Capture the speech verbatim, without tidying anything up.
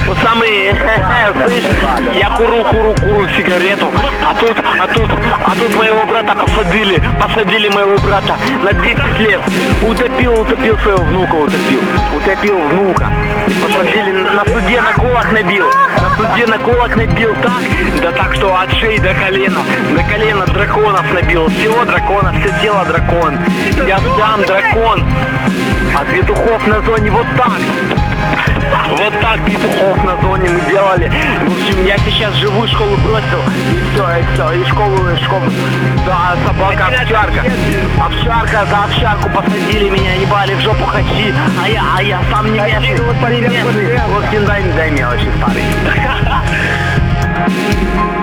Вот самый, слышь, я куру, куру, куру сигарету, а тут, а тут, а тут моего брата посадили, посадили моего брата на десять лет. Утопил, утопил своего внука, утопил, утопил внука. Посадили на суде, на колах набил, на суде на колах набил так, да так, что от шеи до колена, до колена драконов набил, всего дракона, все тело дракон. Я сам дракон, а петухов на зоне вот так. Вот так петухов на зоне мы делали. В общем, я сейчас живу, школу бросил. И все, и все, и школу, и школу. Да, собака, овчарка. Овчарка, за овчарку посадили меня, ебали в жопу хачи. А я, а я сам не местный, не местный. Вот дай, дай мелочи, старый.